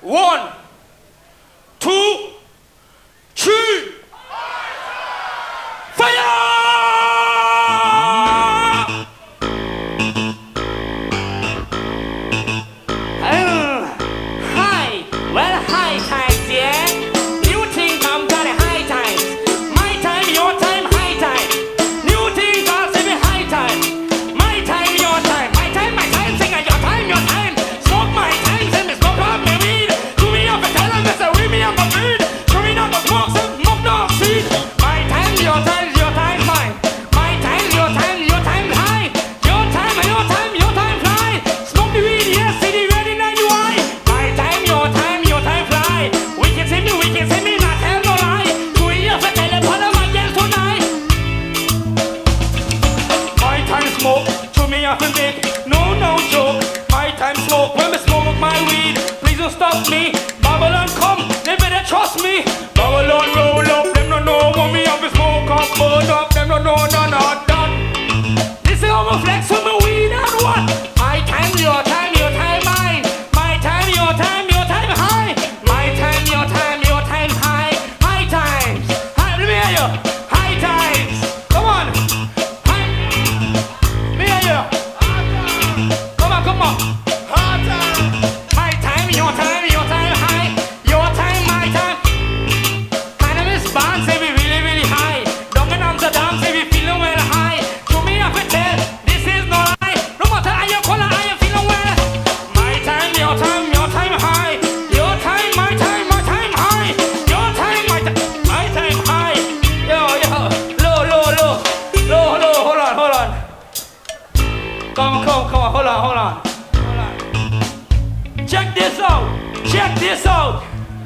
1, 2, 3, fire! Stop me, Babylon come, they better trust me. Babylon roll up, them don't know what me have to smoke up, burn up, them don't know none of that. This is how I flex with my weed and what? My time, your time, your time, mine. My time, your time, your time high. My time, your time, your time high. High times, high, let me hear you. High times, come on. High, let me hear you. Come on, come on. Hard time. Your time, high. Your time, my time. Cannabis band say we really, really high. Down in Amsterdam say we feeling well high. To me, I can tell this is no lie. No matter how you call it, I am feeling well. My time, your time high. Your time, my time high. Your time, my time high. Yo, low, hold on. Come on, hold on. Check this out.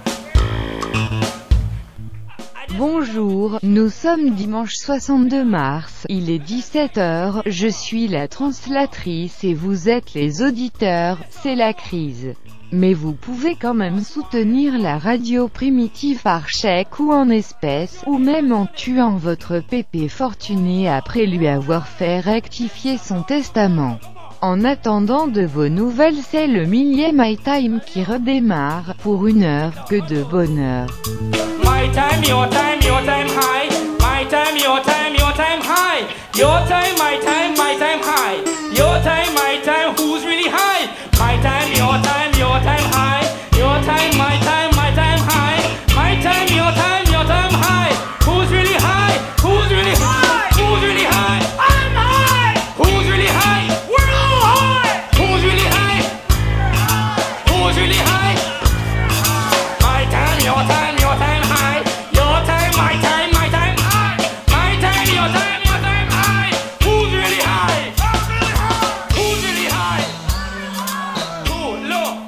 Bonjour, nous sommes dimanche 62 mars, il est 17h, je suis la translatrice et vous êtes les auditeurs, c'est la crise. Mais vous pouvez quand même soutenir la radio primitive par chèque ou en espèces, ou même en tuant votre pépé fortuné après lui avoir fait rectifier son testament. En attendant de vos nouvelles, c'est le millième My Time qui redémarre, pour une heure que de bonheur. My time, your time high. My time, your time high. Your time, my time high. Your time, my time, who's really high? My time, your time high. Your time, my time high. My time, your time high. Who's really high? Who's really high? Who's really high? I'm high. Who's really high? We're all high. Who's really high? Who's really high? My time, your time high. Your time, my time high. My time, your time high. Who's really high? Who's really high? Who? Low.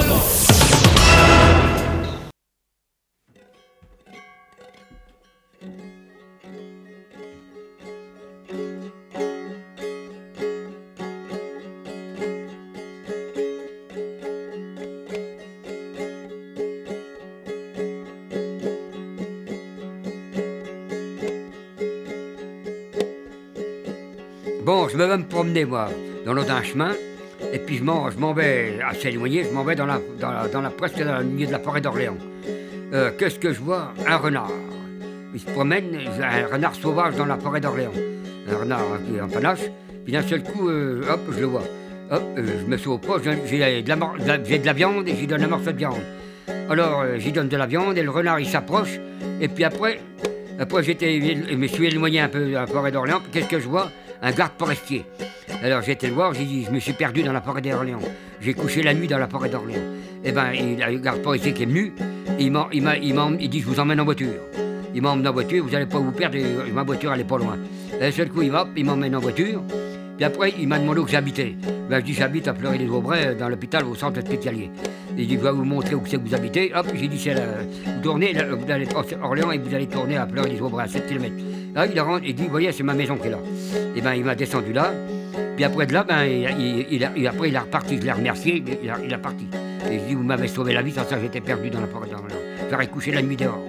Bon, je vais me promener, moi, dans l'autre un chemin, et puis je m'en vais assez éloigné, je m'en vais presque dans le milieu de la forêt d'Orléans. Qu'est-ce que je vois? Un renard. Il se promène, un renard sauvage dans la forêt d'Orléans. Un renard qui est en panache, puis d'un seul coup, hop, je le vois. Hop, je me sauve pas, j'ai de la viande et j'y donne un morceau de viande. Alors, j'y donne de la viande et le renard, il s'approche, et puis après je me suis éloigné un peu de la forêt d'Orléans, qu'est-ce que je vois? Un garde forestier. Alors j'ai été le voir, j'ai dit, je me suis perdu dans la forêt d'Orléans. J'ai couché la nuit dans la forêt d'Orléans. Et le garde forestier qui est venu, il dit, je vous emmène en voiture. Il m'emmène en voiture, vous n'allez pas vous perdre, ma voiture elle est pas loin. Et d'un seul coup, il m'emmène en voiture. Puis après, il m'a demandé où j'habitais. Je dis, j'habite à Fleury-les-Aubrais, dans l'hôpital, au centre hospitalier. Il dit, je vais vous montrer où c'est que vous habitez. Hop, j'ai dit, vous tournez, vous allez à Orléans et vous allez tourner à Fleury-les-Aubrais, à 7 km. Là, il dit, vous voyez, c'est ma maison qui est là. Et il m'a descendu là. Puis après de là, il a reparti, je l'ai remercié, il a parti. Et je dis, vous m'avez sauvé la vie, sans ça j'étais perdu dans la forêt d'Orléans. J'aurais couché la nuit dehors.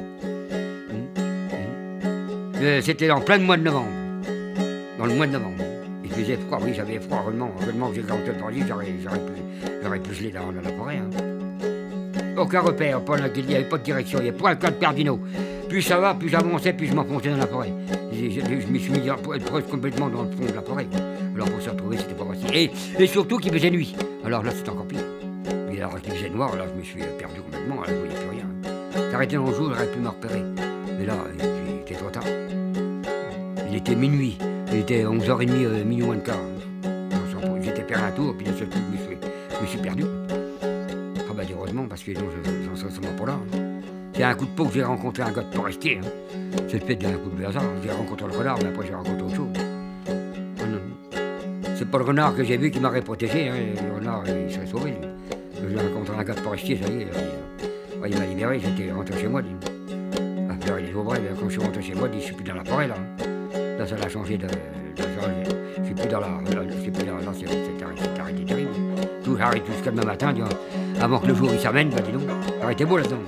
C'était en plein mois de novembre. Dans le mois de novembre. Il faisait froid, oui, j'avais froid, vraiment que j'ai grand le parler, j'aurais pu geler dans la forêt. Hein. aucun repère, il n'y avait pas de direction, il n'y avait pas le cadre cardinaux. Plus ça va, plus j'avançais, plus je m'enfonçais dans la forêt. Je me suis mis proche complètement dans le fond de la forêt. Quoi. Alors pour se retrouver, c'était pas facile. Et surtout qu'il faisait nuit. Alors là, c'était encore pire. Puis alors qu'il faisait noir, là, je me suis perdu complètement, là, je ne voyais plus rien. S'arrêter dans le jour, j'aurais pu me repérer. Mais là, il était trop tard. Il était minuit. Il était 11h30, minuit moins de quart. J'étais perdu un tour, puis d'un seul coup, je me suis perdu. Ah bah heureusement, parce que j'en serais sûrement pas là. C'est un coup de peau que j'ai rencontré un gars de forestier. Hein. C'est le fait d'un coup de hasard. J'ai rencontré le renard, mais après j'ai rencontré autre chose. Ah, non. C'est pas le renard que j'ai vu qui m'aurait protégé. Hein. Le renard, il serait sauvé. Lui. J'ai rencontré un gars de forestier, ça y est. Il m'a libéré, j'étais rentré chez moi. Alors, il est au vrai, quand je suis rentré chez moi, je suis plus dans la forêt là. Là, ça a changé de je suis plus dans la. Je suis plus dans la. C'est arrêté terrible. Tout j'arrête jusqu'à demain matin, avant que le jour il s'amène, bah dis donc. Ça aurait été beau là-dedans.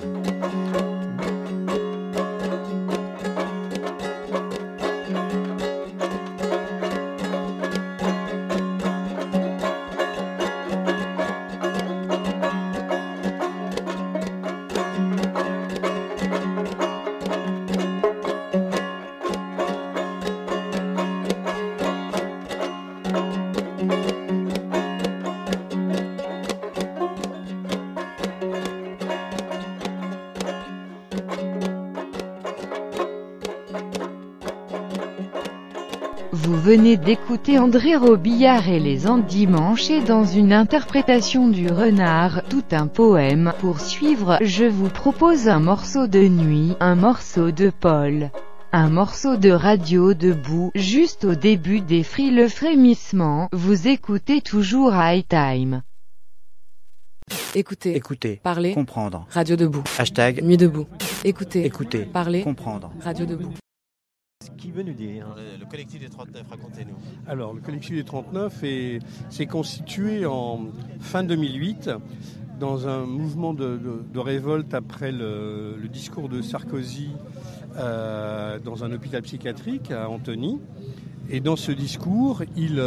Vous venez d'écouter André Robillard et les Endimanchés dans une interprétation du Renard, tout un poème. Pour suivre, je vous propose un morceau de Nuit, un morceau de Paul, un morceau de Radio Debout, juste au début des Free le frémissement. Vous écoutez toujours High Time. Écoutez, parler, comprendre. Radio Debout. Hashtag Nuit debout. Écoutez, parler, comprendre. Radio Debout. Qui veut nous dire le collectif des 39, racontez-nous. Alors, le collectif des 39 s'est constitué en fin 2008 dans un mouvement de révolte après le discours de Sarkozy dans un hôpital psychiatrique à Antony. Et dans ce discours, il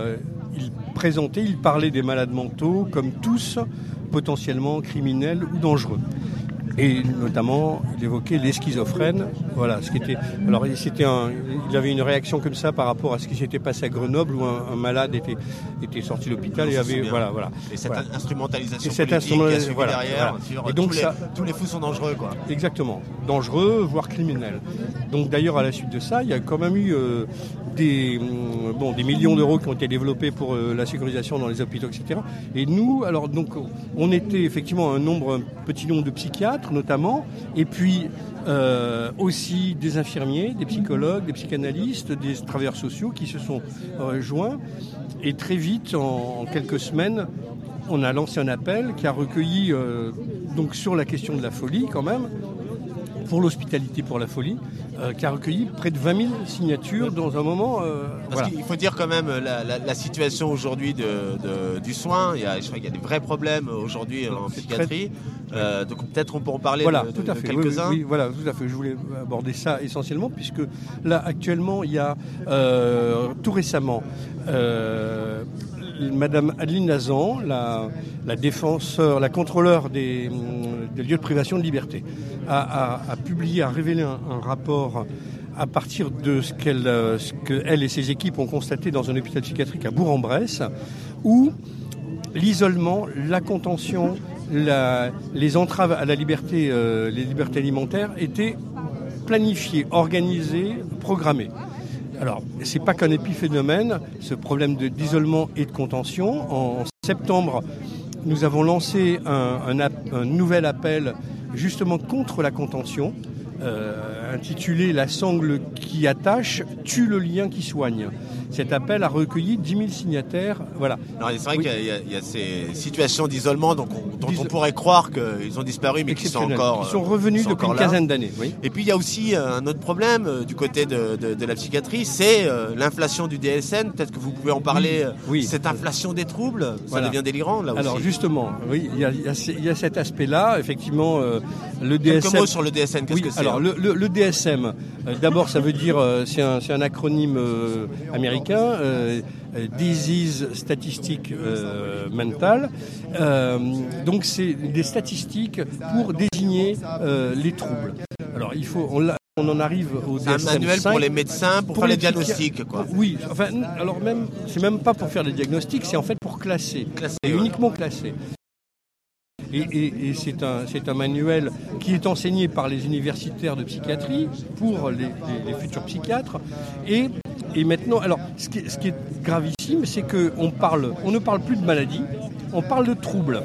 parlait des malades mentaux comme tous potentiellement criminels ou dangereux. Et notamment, il évoquait les schizophrènes. Voilà, ce qui était. Alors, il avait une réaction comme ça par rapport à ce qui s'était passé à Grenoble, où un malade était sorti de l'hôpital et avait. Voilà. Et cette instrumentalisation politique qui a suivi derrière. Et donc tous les fous sont dangereux, quoi. Exactement, dangereux, voire criminels. Donc d'ailleurs, à la suite de ça, il y a quand même eu des millions d'euros qui ont été développés pour la sécurisation dans les hôpitaux, etc. Et nous, alors donc, on était effectivement un petit nombre de psychiatres notamment, et puis aussi des infirmiers, des psychologues, des psychanalystes, des travailleurs sociaux qui se sont joints. Et très vite, en quelques semaines, on a lancé un appel qui a recueilli, donc sur la question de la folie quand même, pour l'hospitalité pour la folie, qui a recueilli près de 20 000 signatures dans un moment. Parce qu'il faut dire quand même la situation aujourd'hui du soin. Je crois qu'il y a des vrais problèmes aujourd'hui en psychiatrie. Donc peut-être on peut en parler tout à fait. Quelques-uns. Oui, voilà, tout à fait. Je voulais aborder ça essentiellement puisque là actuellement il y a tout récemment Madame Adeline Nazan, la défenseure, la contrôleure des lieux de privation de liberté, a publié, a révélé un rapport à partir de ce qu'elle et ses équipes ont constaté dans un hôpital psychiatrique à Bourg-en-Bresse, où l'isolement, la contention, les entraves à la liberté, les libertés alimentaires étaient planifiées, organisées, programmées. Alors, c'est pas qu'un épiphénomène, ce problème d'isolement et de contention. En septembre, nous avons lancé un nouvel appel justement contre la contention, intitulé « La sangle qui attache tue le lien qui soigne ». Cet appel a recueilli 10 000 signataires. Voilà. C'est vrai qu'il y a ces situations d'isolement dont on pourrait croire qu'ils ont disparu, mais qui sont encore. Ils sont revenus depuis une quinzaine d'années. Oui. Et puis il y a aussi un autre problème du côté de la psychiatrie, c'est l'inflation du DSM. Peut-être que vous pouvez en parler. Oui. Cette inflation des troubles, ça devient délirant là aussi. Alors justement, oui, il y a cet aspect-là. Effectivement, le DSM. Quelques mots sur le DSM. Qu'est-ce que c'est? Alors le DSM, d'abord, ça veut dire c'est un acronyme américain. américain, Disease Statistics Mental. Donc c'est des statistiques pour désigner les troubles. Alors on en arrive au DSM-5. C'est un manuel pour les médecins, pour faire les diagnostics, quoi. Oui, enfin, alors c'est même pas pour faire des diagnostics, c'est en fait pour classer. Et uniquement classer. Et c'est un manuel qui est enseigné par les universitaires de psychiatrie pour les futurs psychiatres. Et maintenant, alors, ce qui est gravissime, c'est qu'on ne parle plus de maladie, on parle de troubles.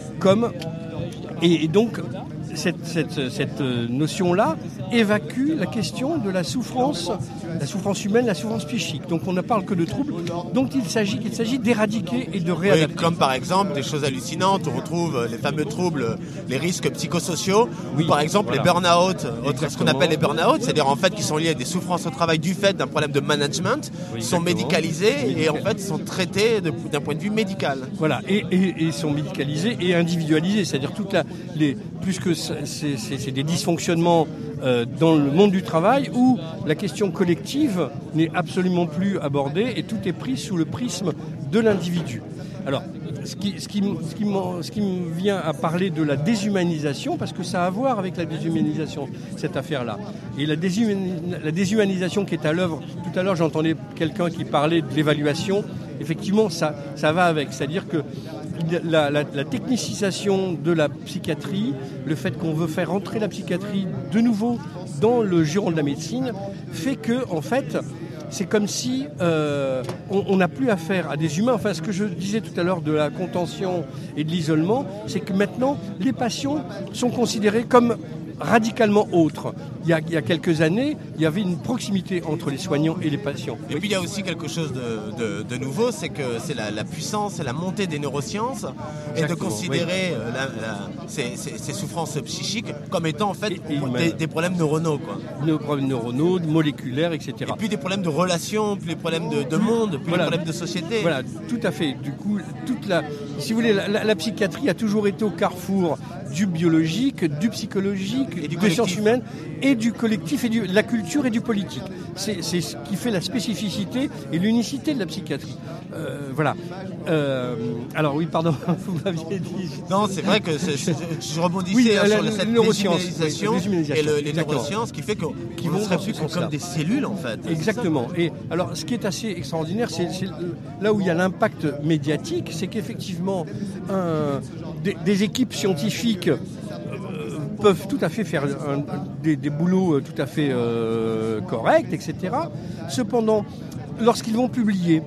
Et donc, cette notion-là évacue la question de la souffrance humaine, la souffrance psychique. Donc on ne parle que de troubles dont qu'il s'agit d'éradiquer et de réadapter. Oui, comme par exemple des choses hallucinantes, on retrouve les fameux troubles, les risques psychosociaux, ou par exemple les burn-out, ce qu'on appelle les burn-out, c'est-à-dire en fait qui sont liés à des souffrances au travail du fait d'un problème de management, sont médicalisés et en fait sont traités d'un point de vue médical. Voilà, et sont médicalisés et individualisés, c'est-à-dire plus que c'est des dysfonctionnements dans le monde du travail où la question collective n'est absolument plus abordée et tout est pris sous le prisme de l'individu. Alors, ce qui me vient à parler de la déshumanisation, parce que ça a à voir avec la déshumanisation, cette affaire-là. Et la déshumanisation qui est à l'œuvre, tout à l'heure j'entendais quelqu'un qui parlait de l'évaluation, effectivement ça va avec, c'est-à-dire que la technicisation de la psychiatrie, le fait qu'on veut faire entrer la psychiatrie de nouveau dans le giron de la médecine, fait que, en fait, c'est comme si on n'a plus affaire à des humains. Enfin, ce que je disais tout à l'heure de la contention et de l'isolement, c'est que maintenant, les patients sont considérés comme radicalement autres. Il y a quelques années, il y avait une proximité entre les soignants et les patients. Et puis il y a aussi quelque chose de nouveau, c'est que c'est la puissance et la montée des neurosciences. Exactement, et de considérer ces souffrances psychiques comme étant en fait des problèmes neuronaux, quoi. Des problèmes neuronaux, moléculaires, etc. Et puis des problèmes de relations, puis les problèmes de monde, puis les problèmes de société. Voilà, tout à fait. Du coup, si vous voulez, la psychiatrie a toujours été au carrefour du biologique, du psychologique, des sciences humaines et du collectif et de la culture et du politique. C'est ce qui fait la spécificité et l'unicité de la psychiatrie. Voilà. Alors oui, pardon, vous m'aviez dit... Non, c'est vrai que je rebondissais sur cette déshumanisation et les neurosciences qui fait qu'on ne serait plus comme des cellules en fait. Exactement. Et alors ce qui est assez extraordinaire, c'est là où il y a l'impact médiatique, c'est qu'effectivement des équipes scientifiques peuvent tout à fait faire des boulots tout à fait corrects, etc. Cependant, lorsqu'ils vont publier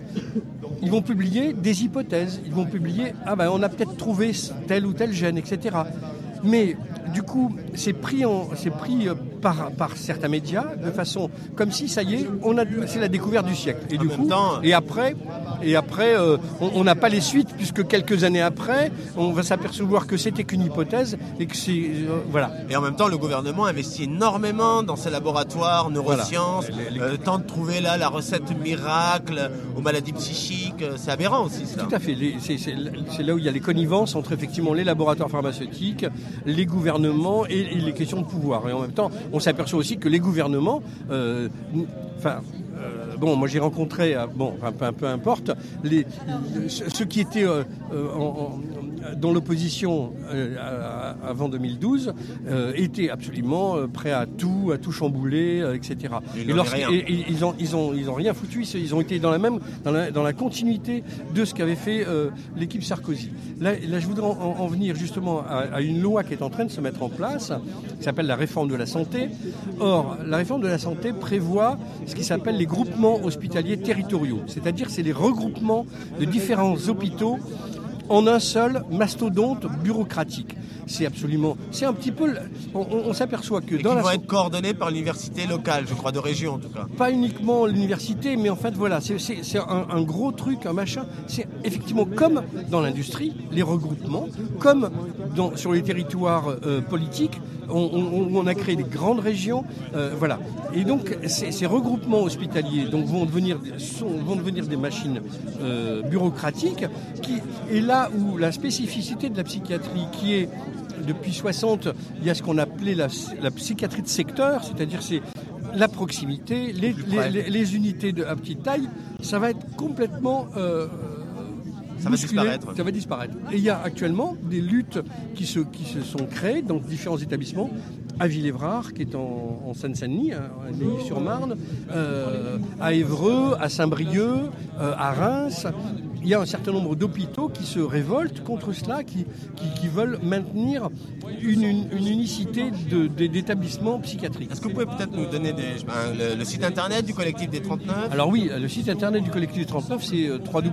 des hypothèses, ils vont publier on a peut-être trouvé tel ou tel gène, etc. Mais du coup, c'est pris par certains médias de façon comme si ça y est, c'est la découverte du siècle. Et du coup, et après, on n'a pas les suites puisque quelques années après, on va s'apercevoir que c'était qu'une hypothèse et que c'est voilà. Et en même temps, le gouvernement investit énormément dans ses laboratoires neurosciences, tente de trouver là la recette miracle aux maladies psychiques. C'est aberrant aussi, ça. Tout à fait. C'est là où il y a les connivences entre effectivement les laboratoires pharmaceutiques, les gouvernements et les questions de pouvoir. Et en même temps, on s'aperçoit aussi que les gouvernements, moi j'ai rencontré, peu importe, ceux qui étaient dans l'opposition avant 2012 étaient absolument prêts à tout chambouler, etc. Ils ont rien foutu. Ils ont été dans la continuité de ce qu'avait fait l'équipe Sarkozy. Là, je voudrais en venir justement à une loi qui est en train de se mettre en place, qui s'appelle la réforme de la santé. Or, la réforme de la santé prévoit ce qui s'appelle les groupements hospitaliers territoriaux, c'est-à-dire c'est les regroupements de différents hôpitaux en un seul mastodonte bureaucratique. C'est un petit peu... On s'aperçoit que qui vont être coordonnés par l'université locale, je crois, de région en tout cas. Pas uniquement l'université, mais en fait, voilà, c'est un gros truc, un machin. C'est effectivement comme dans l'industrie, les regroupements, comme sur les territoires politiques, on a créé des grandes régions, voilà. Et donc, ces regroupements hospitaliers vont devenir des machines bureaucratiques, et là où la spécificité de la psychiatrie, qui est depuis 60, il y a ce qu'on appelait la psychiatrie de secteur, c'est-à-dire c'est la proximité, les unités à petite taille, ça va être complètement ça va disparaître. Ça va disparaître. Et il y a actuellement des luttes qui se sont créées dans différents établissements, à Villévrard, qui est en Seine-Saint-Denis, à Neuilly-sur-Marne, à Évreux, à Saint-Brieuc, à Reims. Il y a un certain nombre d'hôpitaux qui se révoltent contre cela, qui veulent maintenir une unicité d'établissements psychiatriques. Est-ce que vous pouvez peut-être nous donner le site internet du collectif des 39 ? Alors oui, le site internet du collectif des 39, c'est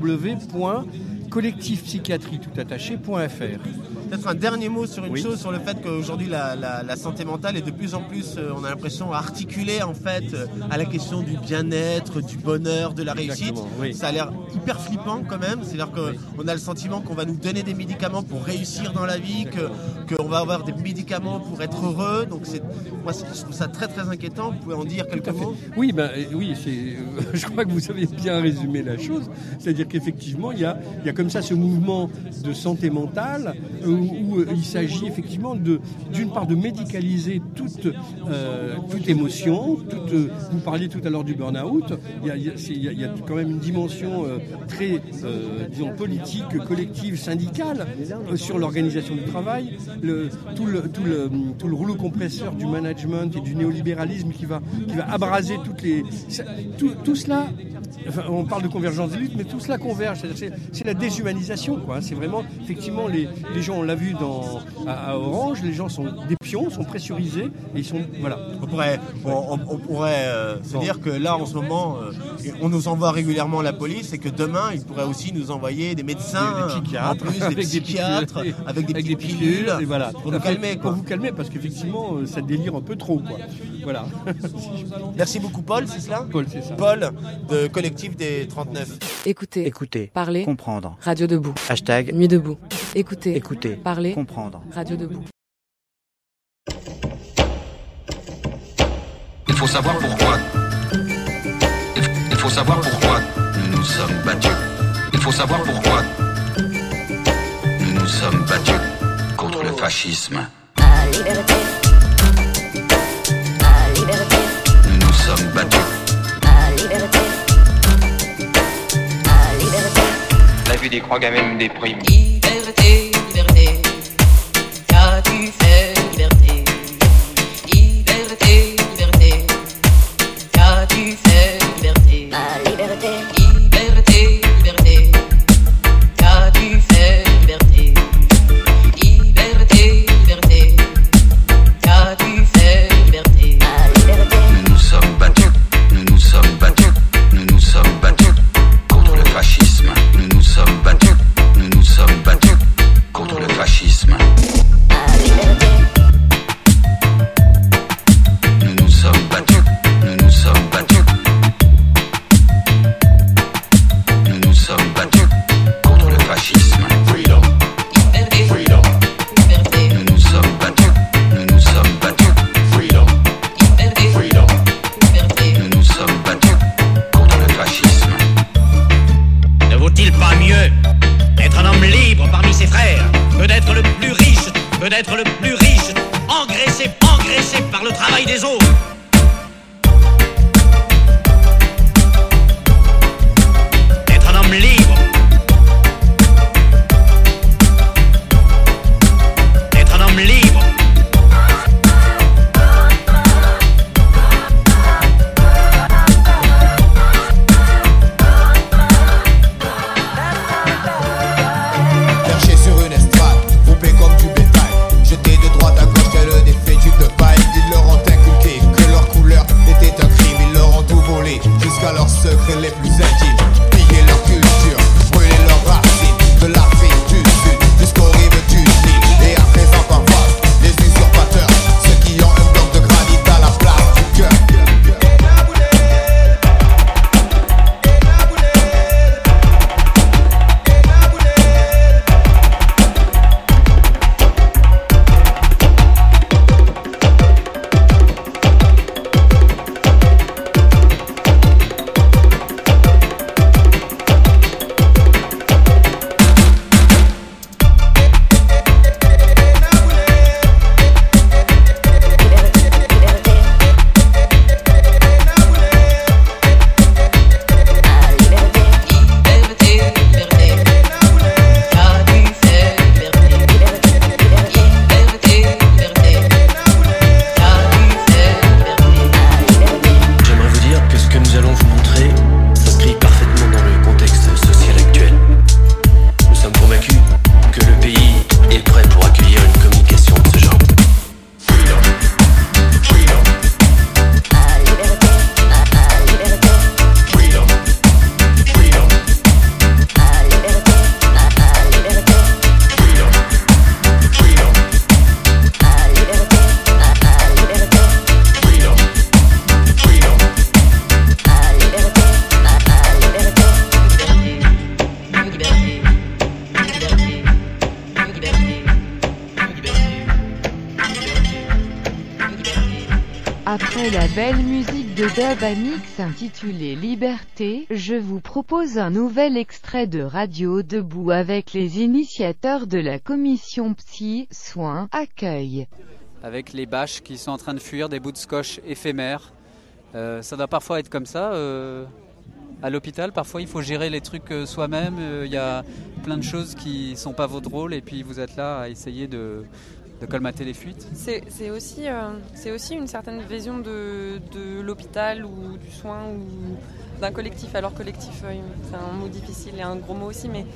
www.collectifpsychiatrie.fr. Peut-être un dernier mot sur une chose, sur le fait qu'aujourd'hui la santé mentale est de plus en plus, on a l'impression, articulée en fait à la question du bien-être, du bonheur, de la réussite. Oui. Ça a l'air hyper flippant quand même, c'est-à-dire qu'on a le sentiment qu'on va nous donner des médicaments pour réussir dans la vie, qu'on va avoir des médicaments pour être heureux. Donc moi je trouve ça très très inquiétant. Vous pouvez en dire quelques mots ? Oui, je crois que vous avez bien résumé la chose. C'est-à-dire qu'effectivement, il y a comme ça ce mouvement de santé mentale où il s'agit effectivement d'une part de médicaliser toute émotion. Vous parliez tout à l'heure du burn-out. Il y a quand même une dimension très, disons, politique, collective, syndicale sur l'organisation du travail. Tout le rouleau compresseur du management et du néolibéralisme qui va abraser tout cela. Enfin, on parle de convergence des luttes, mais tout cela converge. C'est la déshumanisation, quoi. C'est vraiment, effectivement, les gens, on l'a vu à Orange, les gens sont des pions, sont pressurisés et ils sont, voilà. On pourrait se dire que là, en ce moment, on nous envoie régulièrement la police et que demain, ils pourraient aussi nous envoyer des médecins, des psychiatres, en plus, des psychiatres, avec des petites pilules, et voilà, pour nous calmer, quoi. Pour vous calmer, parce qu'effectivement, ça délire un peu trop, quoi. Voilà. Merci beaucoup, Paul, c'est cela ? Paul, c'est ça. Paul, de collectif des 39. Écoutez, parler, comprendre. Radio Debout. Hashtag Nuit debout. Écoutez, parler, comprendre. Radio Debout. Il faut savoir pourquoi. Il faut savoir pourquoi nous nous sommes battus. Il faut savoir pourquoi nous nous sommes battus contre le fascisme. Liberté. Nous nous sommes battus. Liberté. La vue des croix gamines me déprime. Liberté, liberté. Qu'as-tu fait, liberté? Liberté, liberté. Qu'as-tu fait, liberté? Liberté. Liberté, liberté. Qu'as-tu fait, liberté? Liberté, liberté. Qu'as-tu fait, liberté? Nous nous sommes battus. Nous nous sommes battus. Nous nous sommes battus contre le fascisme. Nous nous sommes battus. Nous nous sommes battus contre le fascisme. Nous nous sommes battus. Nous nous sommes battus. Nous nous sommes battus contre le fascisme. Freedom. Freedom. Nous nous sommes battus. Nous nous sommes battus. Freedom. Freedom. Nous nous sommes battus contre le fascisme. Ne vaut-il pas mieux être un homme libre parmi ses frères que d'être le plus riche, engraissé par le travail des autres? Être un homme libre, être un homme libre. Perché sur une estrade, groupé comme du bétail, jeté de droite à gauche tel des fétus de paille. Ils leur ont inculqué que Après la belle musique de Dub Amix intitulée Liberté, je vous propose un nouvel extrait de Radio Debout avec les initiateurs de la commission Psy, Soins, Accueil. Avec les bâches qui sont en train de fuir, des bouts de scotch éphémères. Ça doit parfois être comme ça. À l'hôpital, parfois il faut gérer les trucs soi-même. Il y a plein de choses qui sont pas votre rôle et puis vous êtes là à essayer de colmater les fuites. C'est aussi une certaine vision de l'hôpital ou du soin ou d'un collectif. Alors collectif, c'est un mot difficile et un gros mot aussi, mais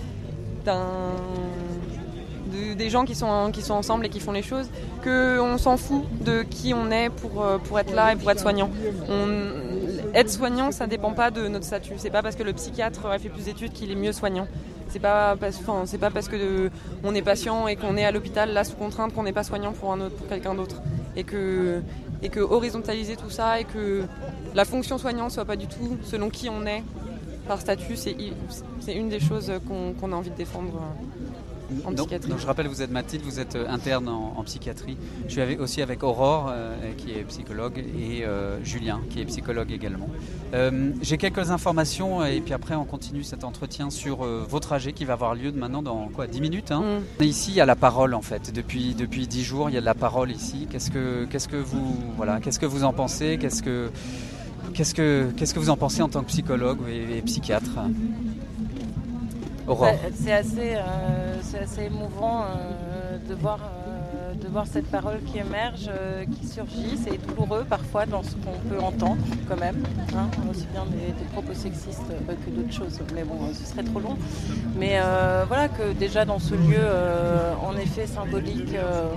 des gens qui sont ensemble et qui font les choses, qu'on s'en fout de qui on est pour être là et pour être soignant. Être soignant, ça ne dépend pas de notre statut. C'est pas parce que le psychiatre a fait plus d'études qu'il est mieux soignant. C'est pas parce que on est patient et qu'on est à l'hôpital là sous contrainte qu'on n'est pas soignant pour quelqu'un d'autre. Et que horizontaliser tout ça et que la fonction soignante soit pas du tout selon qui on est par statut, c'est une des choses qu'on a envie de défendre. En psychiatrie. Donc je rappelle, vous êtes Mathilde, vous êtes interne en psychiatrie. Je suis aussi avec Aurore, qui est psychologue, et Julien, qui est psychologue également. J'ai quelques informations, et puis après on continue cet entretien sur vos trajets qui va avoir lieu maintenant dans 10 minutes. Ici, il y a la parole en fait. Depuis 10 jours, il y a de la parole ici. Qu'est-ce que vous en pensez ? Qu'est-ce que vous en pensez en tant que psychologue et psychiatre ? Aurore. C'est assez émouvant de voir cette parole qui émerge, qui surgit. C'est douloureux parfois dans ce qu'on peut entendre quand même, aussi bien des propos sexistes que d'autres choses. Mais bon, ce serait trop long. Mais voilà que déjà dans ce lieu, en effet symbolique,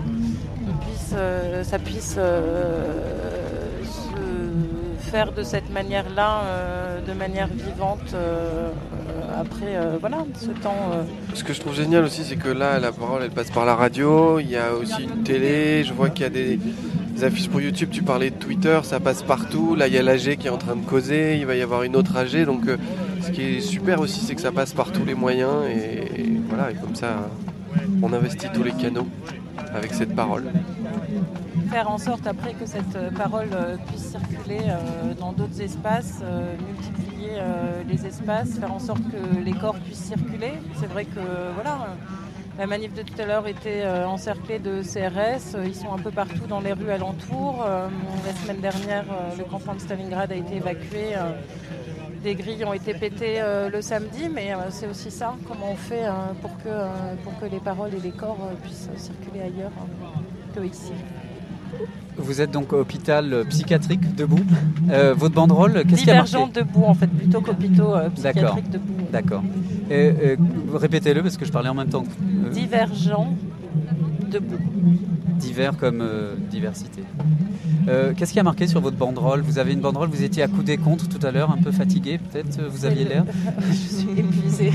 ça puisse se faire de cette manière-là, de manière vivante. Après, ce temps... Ce que je trouve génial aussi, c'est que là, la parole, elle passe par la radio. Il y a aussi une télé. Je vois qu'il y a des affiches pour YouTube. Tu parlais de Twitter, ça passe partout. Là, il y a l'AG qui est en train de causer. Il va y avoir une autre AG. Donc, ce qui est super aussi, c'est que ça passe par tous les moyens. Et voilà, et comme ça, on investit tous les canaux avec cette parole. Faire en sorte après que cette parole puisse circuler dans d'autres espaces, multiplier les espaces, faire en sorte que les corps puissent circuler. C'est vrai que la manif de tout à l'heure était encerclée de CRS, ils sont un peu partout dans les rues alentours. La semaine dernière, le campement de Stalingrad a été évacué. Des grilles ont été pétées le samedi, mais c'est aussi ça, comment on fait pour que les paroles et les corps puissent circuler ailleurs que ici. Vous êtes donc hôpital psychiatrique Debout. Votre banderole, qu'est-ce qu'il y a marqué ? Divergent Debout, en fait, plutôt qu'hôpitaux psychiatriques Debout. D'accord. Répétez-le parce que je parlais en même temps. Divergent Debout. Divers comme diversité. Qu'est-ce qu'il y a marqué sur votre banderole ? Vous avez une banderole, vous étiez accoudé contre tout à l'heure, un peu fatigué peut-être, vous aviez l'air ? Je suis épuisée.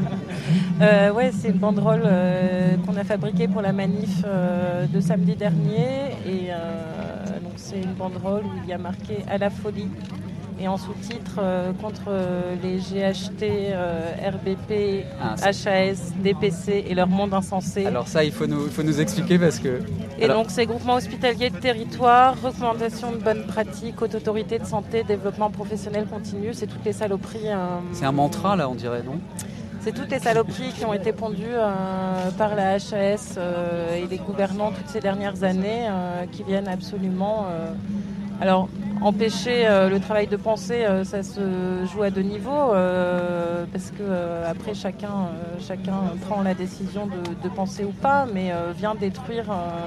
C'est une banderole qu'on a fabriquée pour la manif de samedi dernier. Et donc c'est une banderole où il y a marqué « À la folie ». Et en sous-titre, contre les GHT, RBP, HAS, DPC et leur monde insensé. Alors ça, il faut nous expliquer parce que... Donc c'est groupement hospitalier de territoire, recommandation de bonnes pratiques, haute autorité de santé, développement professionnel continu, c'est toutes les saloperies... C'est un mantra là, on dirait, non ? C'est toutes les saloperies qui ont été pondues par la HAS et les gouvernants toutes ces dernières années qui viennent absolument... empêcher le travail de pensée, ça se joue à deux niveaux, parce que après chacun prend la décision de penser ou pas, mais vient détruire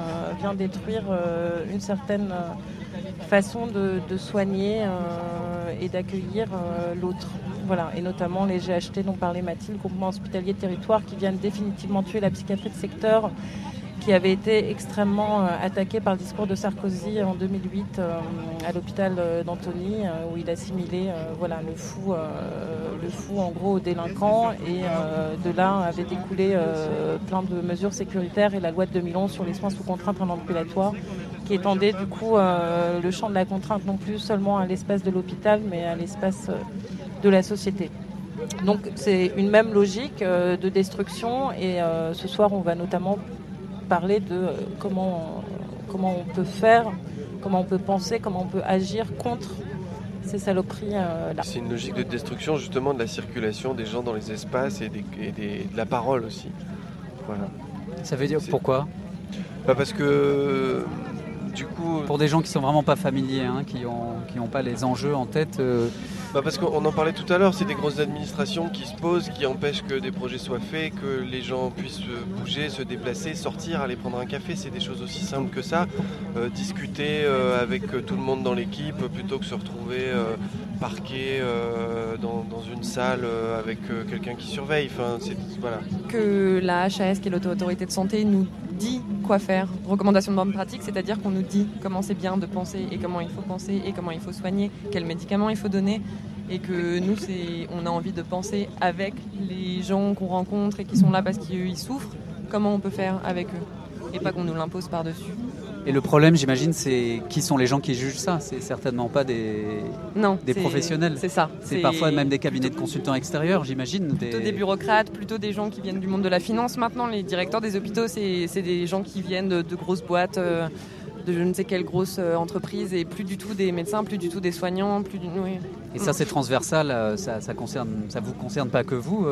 une certaine façon de soigner et d'accueillir l'autre. Voilà, et notamment les GHT dont parlait Mathilde, groupement hospitalier de territoire, qui viennent définitivement tuer la psychiatrie de secteur, qui avait été extrêmement attaqué par le discours de Sarkozy en 2008 à l'hôpital d'Antony, où il assimilait le fou en gros au délinquant, et de là avait découlé plein de mesures sécuritaires et la loi de 2011 sur les soins sous contrainte en ambulatoire, qui étendait du coup le champ de la contrainte non plus seulement à l'espace de l'hôpital, mais à l'espace de la société. Donc c'est une même logique de destruction, et ce soir on va notamment parler de comment comment on peut faire, comment on peut penser, comment on peut agir contre ces saloperies là. C'est une logique de destruction justement de la circulation des gens dans les espaces et de la parole aussi. Voilà. Ça veut dire pourquoi ? Parce que du coup, pour des gens qui sont vraiment pas familiers, qui ont pas les enjeux en tête. Parce qu'on en parlait tout à l'heure, c'est des grosses administrations qui se posent, qui empêchent que des projets soient faits, que les gens puissent bouger, se déplacer, sortir, aller prendre un café. C'est des choses aussi simples que ça. Discuter avec tout le monde dans l'équipe plutôt que se retrouver parqué dans une salle avec quelqu'un qui surveille. Voilà. Que la HAS, qui est l'autorité de santé, nous dit quoi faire. Recommandation de bonne pratique, c'est-à-dire qu'on nous dit comment c'est bien de penser et comment il faut penser et comment il faut soigner, quels médicaments il faut donner. Et que nous, on a envie de penser avec les gens qu'on rencontre et qui sont là parce qu'ils souffrent, comment on peut faire avec eux. Et pas qu'on nous l'impose par-dessus. Et le problème, j'imagine, c'est qui sont les gens qui jugent ça ? C'est certainement pas des professionnels. C'est ça. C'est parfois même des cabinets de consultants extérieurs, j'imagine. Plutôt des bureaucrates, plutôt des gens qui viennent du monde de la finance. Maintenant, les directeurs des hôpitaux, c'est des gens qui viennent de grosses boîtes, de je ne sais quelle grosse entreprise, et plus du tout des médecins, plus du tout des soignants, oui. Et ça, c'est transversal, ça vous concerne pas que vous.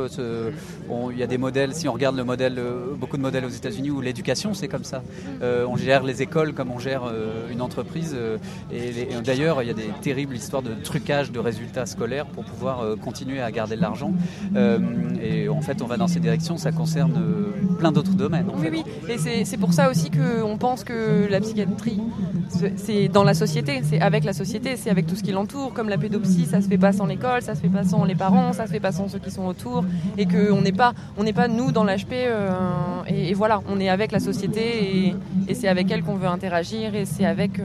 Il y a des modèles, si on regarde beaucoup de modèles aux États-Unis où l'éducation, c'est comme ça. On gère les écoles comme on gère une entreprise. Et d'ailleurs, il y a des terribles histoires de trucage de résultats scolaires pour pouvoir continuer à garder de l'argent. Et en fait, on va dans ces directions, ça concerne plein d'autres domaines. Oui. Et c'est pour ça aussi qu'on pense que la psychiatrie, c'est dans la société, c'est avec la société, c'est avec tout ce qui l'entoure, comme la pédopsie. Ça se fait pas sans l'école, ça se fait pas sans les parents, ça se fait pas sans ceux qui sont autour, et qu'on n'est pas nous dans l'HP, et voilà, on est avec la société, et c'est avec elle qu'on veut interagir, et c'est avec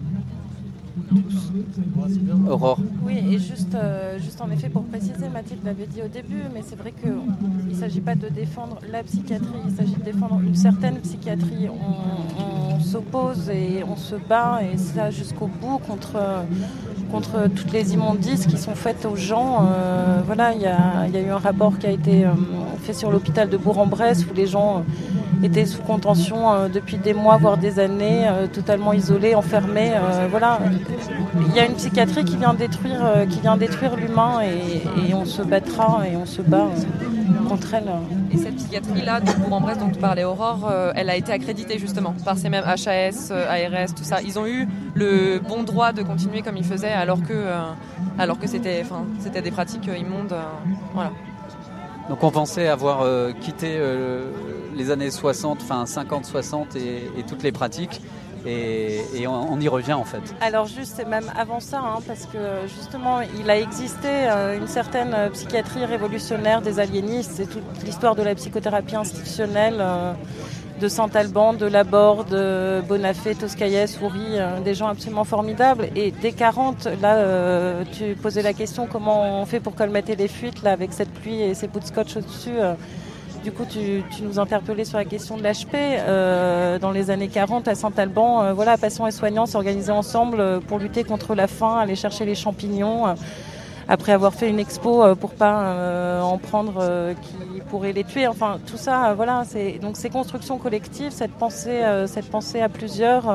Aurore. Oui, et juste en effet pour préciser, Mathilde l'avait dit au début, mais c'est vrai qu'il ne s'agit pas de défendre la psychiatrie, il s'agit de défendre une certaine psychiatrie. On s'oppose et on se bat, et ça jusqu'au bout, contre toutes les immondices qui sont faites aux gens. Voilà, il y a eu un rapport qui a été fait sur l'hôpital de Bourg-en-Bresse où les gens étaient sous contention depuis des mois, voire des années, totalement isolés, enfermés. Voilà, il y a une psychiatrie qui vient détruire l'humain, et on se battra et on se bat contre elle. Et cette psychiatrie-là de Bourg-en-Bresse dont tu parlais, Aurore, elle a été accréditée justement par ces mêmes HAS, ARS, tout ça. Ils ont eu le bon droit de continuer comme ils faisaient, alors que c'était des pratiques immondes. Voilà. Donc on pensait avoir quitté les années 60, enfin 50-60 et toutes les pratiques, et on y revient en fait. Alors juste, c'est même avant ça, parce que justement il a existé une certaine psychiatrie révolutionnaire des aliénistes. C'est toute l'histoire de la psychothérapie institutionnelle, de Saint-Alban, de Laborde, de Bonafé, Toscaïès, Souris, des gens absolument formidables. Et dès 40, là, tu posais la question comment on fait pour colmater les fuites là, avec cette pluie et ces bouts de scotch au-dessus. Du coup, tu nous interpellais sur la question de l'HP. Dans les années 40, à Saint-Alban, patients et soignants s'organisaient ensemble pour lutter contre la faim, aller chercher les champignons. Après avoir fait une expo pour pas en prendre qui pourrait les tuer. Enfin, tout ça, donc ces constructions collectives, cette pensée à plusieurs,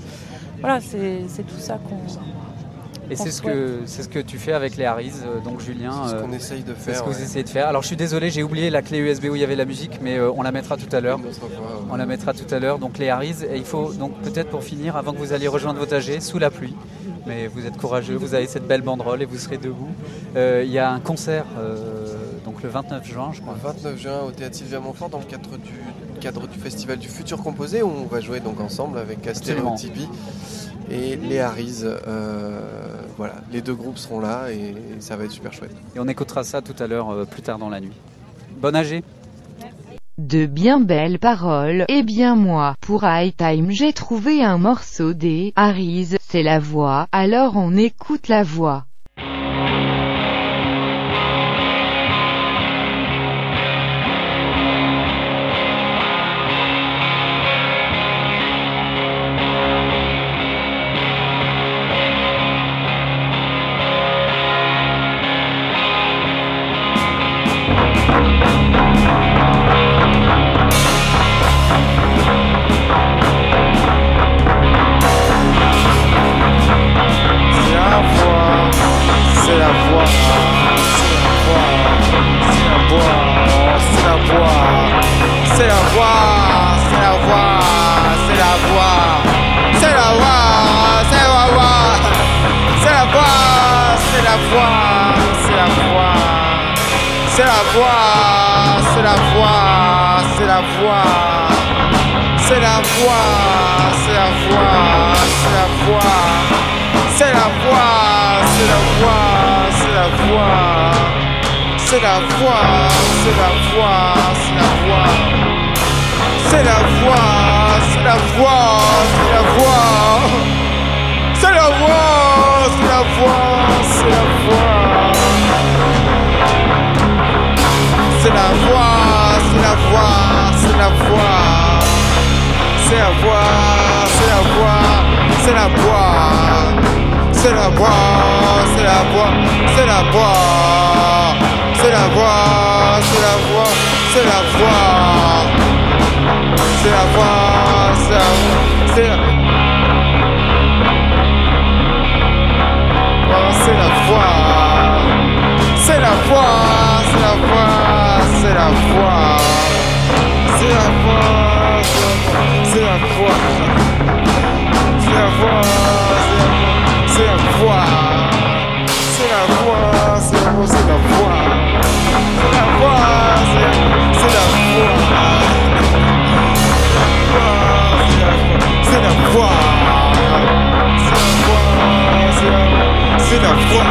c'est tout ça qu'on... Et c'est ce que tu fais avec les Harris, donc Julien. C'est ce qu'on essaye de faire. C'est ce que vous essayez de faire. Alors je suis désolé, j'ai oublié la clé USB où il y avait la musique, mais on la mettra tout à l'heure. On la mettra tout à l'heure. Donc les Harris, et il faut donc peut-être pour finir, avant que vous alliez rejoindre votre AG, sous la pluie. Mais vous êtes courageux, vous avez cette belle banderole et vous serez debout. Il y a un concert donc le 29 juin, je crois. Le 29 juin au Théâtre Sylvia Montfort, dans le cadre du festival du Futur Composé, où on va jouer donc ensemble avec Astéréotypie et les Harris. Voilà, les deux groupes seront là et ça va être super chouette. Et on écoutera ça tout à l'heure, plus tard dans la nuit. Bonne AG. De bien belles paroles, et bien moi, pour High Time j'ai trouvé un morceau des Harris, c'est la voix, alors on écoute la voix. c'est la voix, c'est la voix, c'est la voix, c'est la voix, c'est la voix, c'est la voix, c'est la voix, c'est la voix, c'est la voix, c'est la voix, c'est la voix, c'est la voix, c'est la voix, c'est la voix, c'est la voix, c'est la voix, c'est la voix, c'est la voix. C'est la voix, c'est la voix, c'est la voix, c'est la voix, c'est la voix, c'est la voix, c'est la voix, c'est la voix, c'est la voix, c'est la voix, c'est la voix, c'est la voix, c'est la voix, c'est la voix, c'est la c'est la voix, c'est la voix, c'est la voix, c'est la voix, c'est la voix, c'est la voix, c'est la voix, c'est la voix, c'est la voix, c'est la voix, c'est la voix, c'est la voix, c'est la voix, c'est la voix, c'est la voix.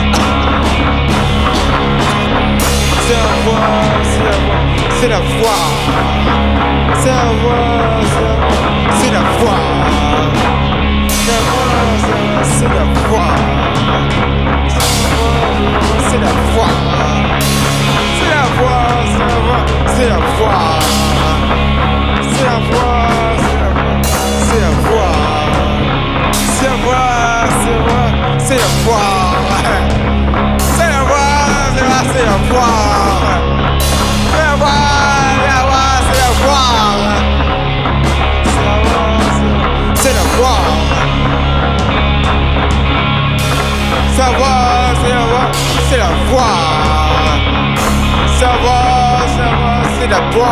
C'est la voix, c'est la voix, c'est la voix, c'est la voix, c'est la voix, c'est la voix, c'est la voix, c'est la voix, c'est la voix, c'est la voix, c'est la voix, c'est la voix, c'est la voix, c'est la voix. C'est la voix, ça va, c'est la voix.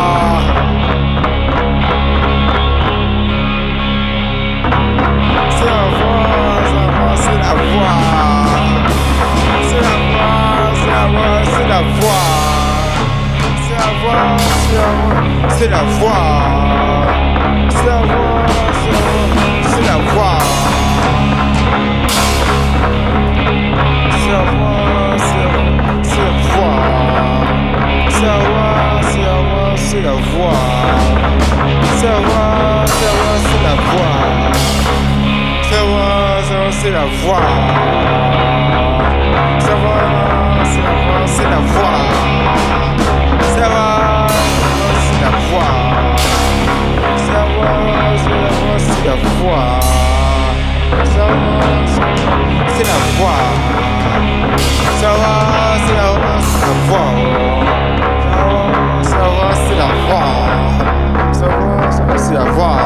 C'est la voix, c'est la voix. C'est la voix, c'est la voix, c'est la voix. C'est la voix, c'est la voix. C'est la voix, c'est la voix. C'est la voix. C'est la voix, c'est la voix, c'est la voix, c'est la voix, c'est la voix, c'est la voix, c'est la voix, c'est la voix, ça va, c'est la voix. C'est la voix, ça va, c'est la voix.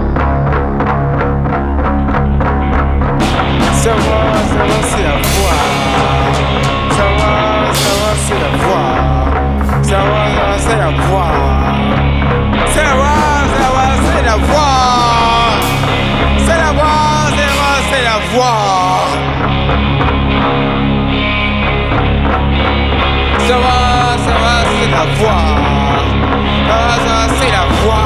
Ça va, c'est la voix. Ça va, c'est la voix. Ça va, c'est la voix. Ça va, c'est la voix. C'est la voix, c'est la voix. Ça va, c'est la voix. C'est la voix.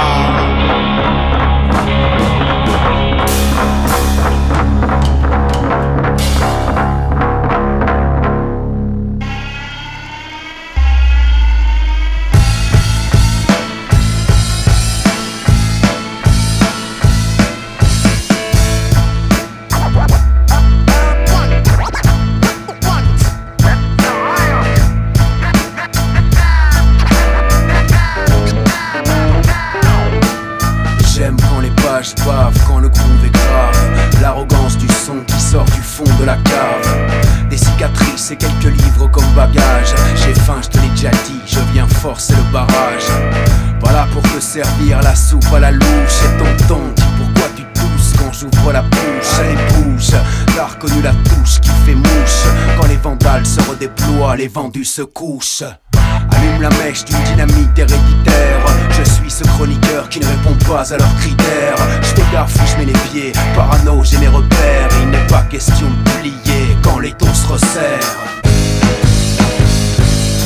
Quand le groove est grave, l'arrogance du son qui sort du fond de la cave. Des cicatrices et quelques livres comme bagage. J'ai faim, je te l'ai déjà dit, je viens forcer le barrage. Pas là pour te servir la soupe à la louche. Et tonton, dis pourquoi tu tousses quand j'ouvre la bouche. Allez bouge, t'as reconnu la touche qui fait mouche. Quand les vandales se redéploient, les vendus se couchent. Allume la mèche d'une dynamite héréditaire. Je suis ce chroniqueur qui ne répond pas à leurs critères. Je fais gaffe où je mets les pieds, parano j'ai mes repères. Il n'est pas question de plier quand les taux se resserrent.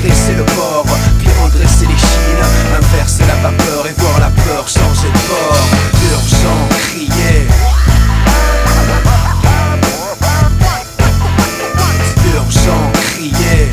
dégraisser le corps, puis redresser les chines, inverser la vapeur et voir la peur changer de bord. Urgent, crier. Urgent, crier.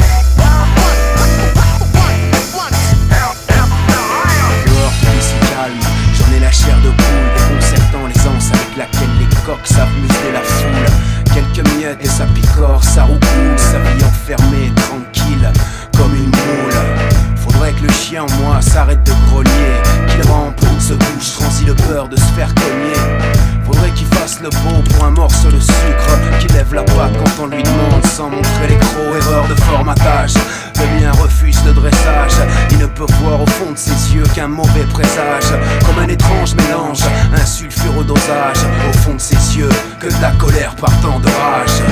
Dehors tout est si calme, j'en ai la chair de poule, déconcertant l'aisance avec laquelle les coqs savent museler la foule. Quelques miettes et ça picore, ça roucoule, sa vie enfermée, tranquille, comme une moule. Faudrait que le chien en moi s'arrête de grogner, qu'il rampe, se bouge, transit le peur de se faire cogner. Faudrait qu'il fasse le beau pour un morceau de sucre, qu'il lève la patte quand on lui demande sans montrer les crocs. Erreur de formatage, le mien refuse le dressage. Il ne peut voir au fond de ses yeux qu'un mauvais présage, comme un étrange mélange, un sulfure au dosage. Au fond de ses yeux, que de la colère partant de rage.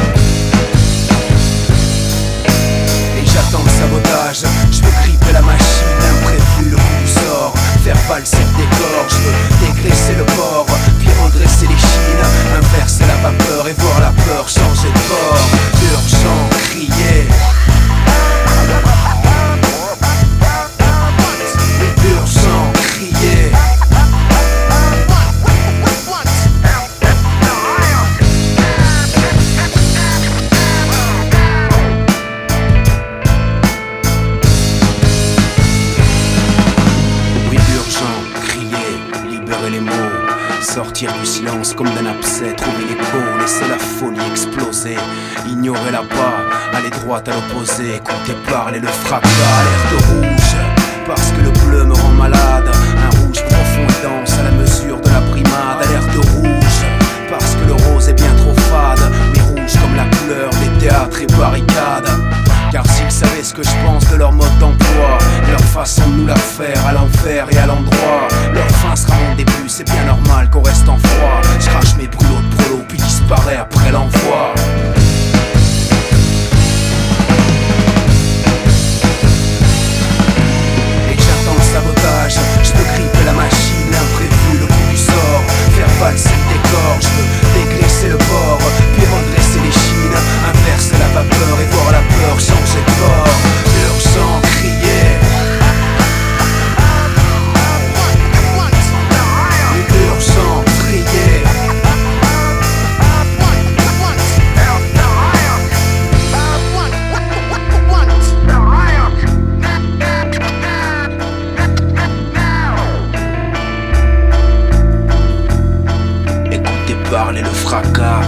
Et j'attends le sabotage, je veux gripper la machine, imprévu le coup du sort, faire valser le décor. Je veux dégraisser le porc, puis redresser les chines, inverser la vapeur et voir la peur changer de bord. Urgent, crier. Urgent, crier. Sortir du silence comme d'un abcès, trouver l'écho, laisser la folie exploser, ignorer là-bas, aller droit à l'opposé, écouter parler le fracas, alerte rouge, parce que le bleu me rend malade, un rouge profond et dense à la mesure de la brimade, alerte rouge, parce que le rose est bien trop fade, mais rouge comme la couleur des théâtres et barricades. Car s'ils savaient ce que je pense de leur mode d'emploi, leur façon de nous la faire à l'envers et à l'endroit, leur fin sera mon début, c'est bien normal qu'on reste en froid. Je crache mes brûlots de prolo puis disparaît après l'envoi. Et j'attends le sabotage, je veux gripper la machine, imprévu le coup du sort, faire valser le décor. Je veux dégraisser le bord, puis redresser les chines, inverser la vapeur et voir la peur changer de bord. Urgent, crier. Urgent, crier. Écoutez parler le fracas.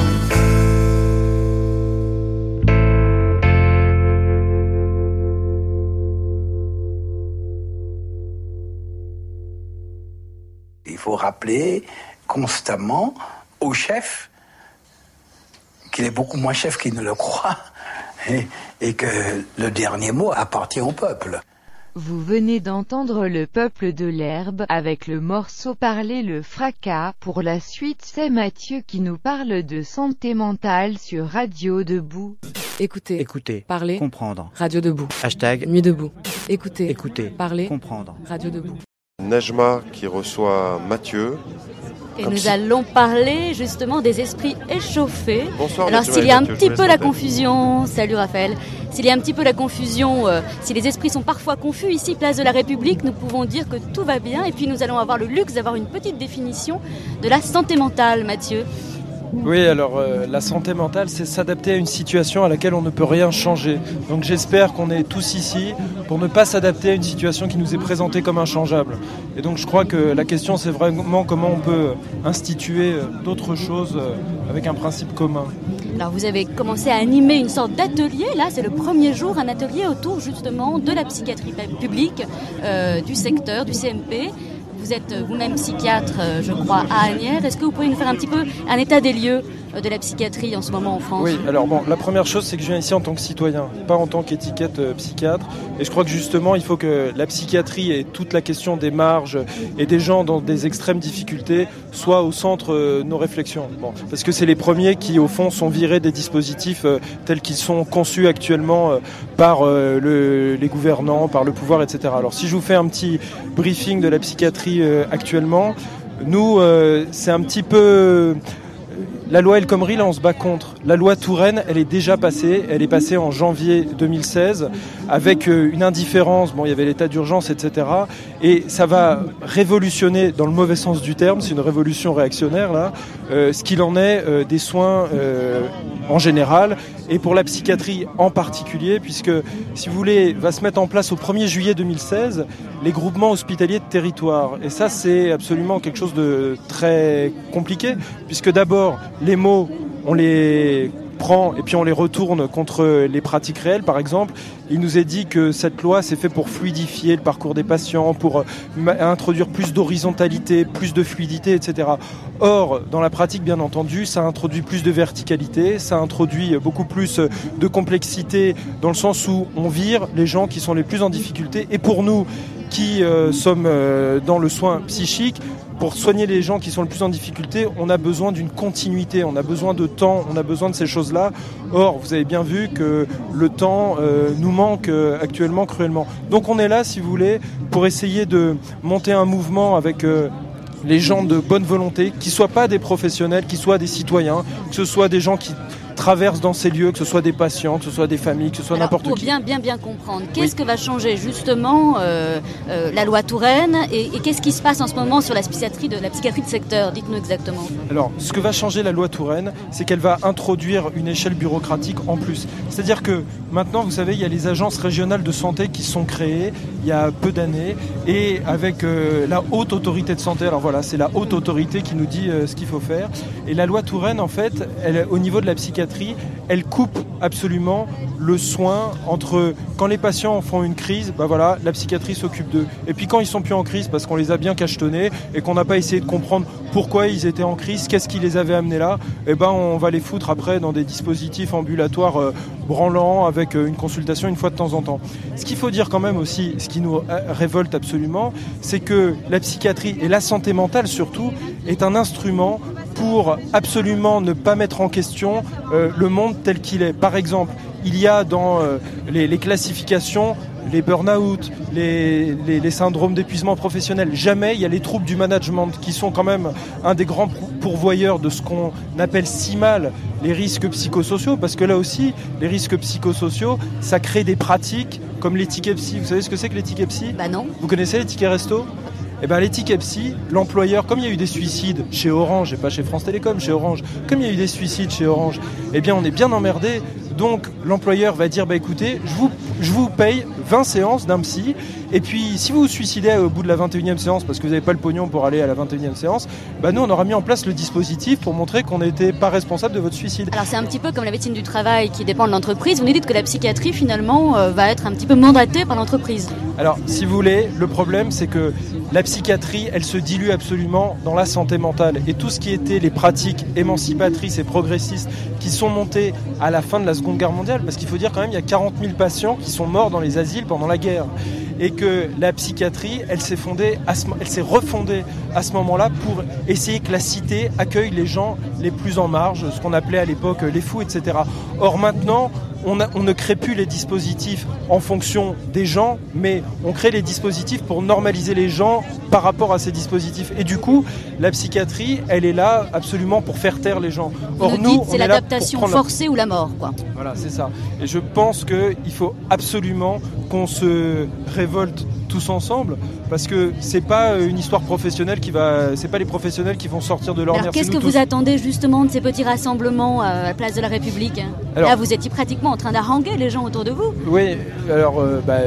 Il faut rappeler constamment au chef qu'il est beaucoup moins chef qu'il ne le croit et que le dernier mot appartient au peuple. Vous venez d'entendre Le Peuple de l'Herbe avec le morceau Parler le fracas. Pour la suite, c'est Mathieu qui nous parle de santé mentale sur Radio Debout. Écoutez, parler, comprendre. Radio Debout. Hashtag Nuit debout. Écoutez, parler, comprendre. Radio Debout. Najma qui reçoit Mathieu. Et nous allons parler justement des esprits échauffés. Bonsoir. Alors Mathieu, s'il y a un Mathieu, petit peu la confusion, salut Raphaël, s'il y a un petit peu la confusion, si les esprits sont parfois confus, ici place de la République, nous pouvons dire que tout va bien et puis nous allons avoir le luxe d'avoir une petite définition de la santé mentale, Mathieu. Oui, alors la santé mentale, c'est s'adapter à une situation à laquelle on ne peut rien changer. Donc j'espère qu'on est tous ici pour ne pas s'adapter à une situation qui nous est présentée comme inchangeable. Et donc je crois que la question, c'est vraiment comment on peut instituer d'autres choses avec un principe commun. Alors vous avez commencé à animer une sorte d'atelier, là c'est le premier jour, un atelier autour justement de la psychiatrie publique, du secteur, du CMP. Vous êtes vous-même psychiatre, je crois, à Asnières. Est-ce que vous pouvez nous faire un petit peu un état des lieux de la psychiatrie en ce moment en France? Oui, alors bon, la première chose, c'est que je viens ici en tant que citoyen, pas en tant qu'étiquette psychiatre. Et je crois que justement, il faut que la psychiatrie et toute la question des marges et des gens dans des extrêmes difficultés soient au centre de nos réflexions. Bon, parce que c'est les premiers qui, au fond, sont virés des dispositifs tels qu'ils sont conçus actuellement par les gouvernants, par le pouvoir, etc. Alors si je vous fais un petit briefing de la psychiatrie actuellement, nous, c'est un petit peu... la loi El Khomri, là on se bat contre. La loi Touraine, elle est déjà passée, elle est passée en janvier 2016 avec une indifférence, bon il y avait l'état d'urgence, etc. Et ça va révolutionner, dans le mauvais sens du terme, c'est une révolution réactionnaire là, ce qu'il en est des soins en général et pour la psychiatrie en particulier, puisque si vous voulez, va se mettre en place au 1er juillet 2016 les groupements hospitaliers de territoire. Et ça c'est absolument quelque chose de très compliqué, puisque d'abord les mots on les prend et puis on les retourne contre les pratiques réelles. Par exemple, il nous est dit que cette loi c'est fait pour fluidifier le parcours des patients, pour introduire plus d'horizontalité, plus de fluidité, etc. Or, dans la pratique, bien entendu, ça introduit plus de verticalité, ça introduit beaucoup plus de complexité, dans le sens où on vire les gens qui sont les plus en difficulté. Et pour nous, qui sommes dans le soin psychique, pour soigner les gens qui sont le plus en difficulté, on a besoin d'une continuité, on a besoin de temps, on a besoin de ces choses-là. Or, vous avez bien vu que le temps nous manque actuellement cruellement. Donc on est là, si vous voulez, pour essayer de monter un mouvement avec les gens de bonne volonté, qui ne soient pas des professionnels, qui soient des citoyens, que ce soit des gens qui traversent dans ces lieux, que ce soit des patients, que ce soit des familles, que ce soit n'importe qui. Pour bien comprendre, qu'est-ce que va changer justement la loi Touraine et qu'est-ce qui se passe en ce moment sur la psychiatrie de secteur? Dites-nous exactement. Alors, ce que va changer la loi Touraine, c'est qu'elle va introduire une échelle bureaucratique en plus. C'est-à-dire que maintenant, vous savez, il y a les agences régionales de santé qui sont créées il y a peu d'années et avec la haute autorité de santé. Alors voilà, c'est la haute autorité qui nous dit ce qu'il faut faire. Et la loi Touraine, en fait, elle, au niveau de la psychiatrie, elle coupe absolument le soin entre quand les patients font une crise, ben voilà, la psychiatrie s'occupe d'eux. Et puis quand ils sont plus en crise parce qu'on les a bien cachetonnés et qu'on n'a pas essayé de comprendre pourquoi ils étaient en crise, qu'est-ce qui les avait amenés là, et ben on va les foutre après dans des dispositifs ambulatoires branlants avec une consultation une fois de temps en temps. Ce qu'il faut dire quand même aussi, ce qui nous révolte absolument, c'est que la psychiatrie et la santé mentale surtout est un instrument pour absolument ne pas mettre en question le monde tel qu'il est. Par exemple, il y a dans les classifications les burn-out, les syndromes d'épuisement professionnel. Jamais il y a les troubles du management qui sont quand même un des grands pourvoyeurs de ce qu'on appelle si mal les risques psychosociaux, parce que là aussi, les risques psychosociaux, ça crée des pratiques comme les tickets psy. Vous savez ce que c'est que les tickets psy ? Bah non. Vous connaissez les tickets resto ? Eh ben, les tickets psy, l'employeur, comme il y a eu des suicides chez Orange et pas chez France Télécom, chez Orange, comme il y a eu des suicides chez Orange, eh bien on est bien emmerdé. Donc l'employeur va dire, bah écoutez, je vous paye 20 séances d'un psy, et puis si vous vous suicidez au bout de la 21e séance parce que vous n'avez pas le pognon pour aller à la 21e séance, bah nous on aura mis en place le dispositif pour montrer qu'on n'était pas responsable de votre suicide. Alors c'est un petit peu comme la médecine du travail qui dépend de l'entreprise. Vous nous dites que la psychiatrie finalement va être un petit peu mandatée par l'entreprise. Alors si vous voulez, le problème c'est que la psychiatrie, elle se dilue absolument dans la santé mentale. Et tout ce qui était les pratiques émancipatrices et progressistes qui sont montées à la fin de la Seconde Guerre mondiale, parce qu'il faut dire quand même, il y a 40 000 patients qui sont morts dans les asiles pendant la guerre. Et que la psychiatrie, elle s'est refondée à ce moment-là pour essayer que la cité accueille les gens les plus en marge, ce qu'on appelait à l'époque les fous, etc. Or maintenant, on ne crée plus les dispositifs en fonction des gens, mais on crée les dispositifs pour normaliser les gens par rapport à ces dispositifs. Et du coup, la psychiatrie, elle est là absolument pour faire taire les gens. Or, nous, c'est l'adaptation forcée ou la mort, quoi. Voilà, c'est ça. Et je pense qu'il faut absolument qu'on se révolte tous ensemble, parce que c'est pas une histoire professionnelle c'est pas les professionnels qui vont sortir de l'ornière. Alors qu'est-ce que vous attendez justement de ces petits rassemblements à la place de la République ? Alors, là, vous étiez pratiquement en train d'haranguer les gens autour de vous. Oui, alors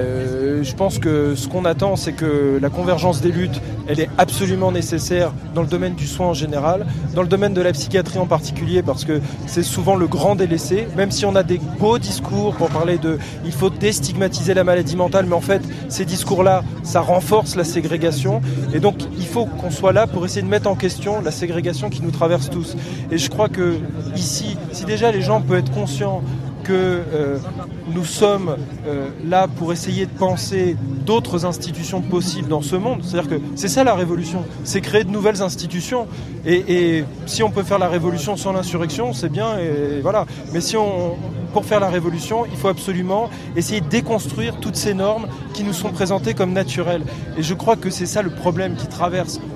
je pense que ce qu'on attend, c'est que la convergence des luttes, elle est absolument nécessaire dans le domaine du soin en général, dans le domaine de la psychiatrie en particulier, parce que c'est souvent le grand délaissé, même si on a des beaux discours pour parler il faut déstigmatiser la maladie mentale, mais en fait, ces discours-là, ça renforce la ségrégation, et donc il faut qu'on soit là pour essayer de mettre en question la ségrégation qui nous traverse tous. Et je crois que ici, si déjà les gens peuvent être conscients que nous sommes là pour essayer de penser d'autres institutions possibles dans ce monde. C'est-à-dire que c'est ça la révolution, c'est créer de nouvelles institutions. Et si on peut faire la révolution sans l'insurrection, c'est bien, et voilà. Mais pour faire la révolution, il faut absolument essayer de déconstruire toutes ces normes qui nous sont présentées comme naturelles. Et je crois que c'est ça le problème qui traverse